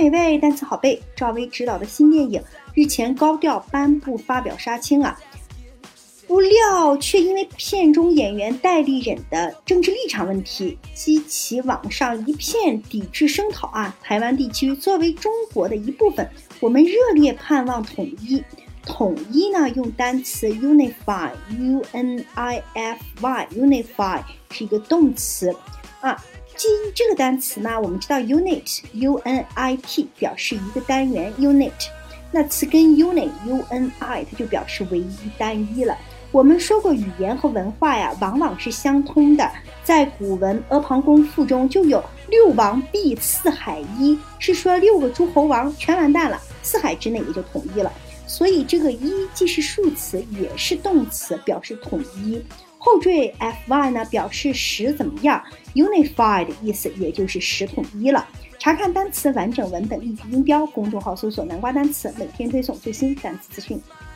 美味，单词好背。赵薇执导的新电影日前高调颁布发表杀青啊，不料却因为片中演员戴立忍的政治立场问题，激起网上一片抵制声讨啊。台湾地区作为中国的一部分，我们热烈盼望统一。统一呢，用单词 unify unify 是一个动词啊。基于这个单词呢，我们知道 unit表示一个单元 unit， 那词根 uni 它就表示唯一单一了。我们说过语言和文化呀往往是相通的，在古文《阿房宫赋》中就有六王毕四海一，是说6个诸侯王全完蛋了，4海之内也就统一了。所以这个一既是数词也是动词，表示统一。后缀 fy 呢，表示使怎么样， unify 的意思也就是使统一了。查看单词完整文本例句音标，公众号搜索南瓜单词，每天推送最新单词资讯。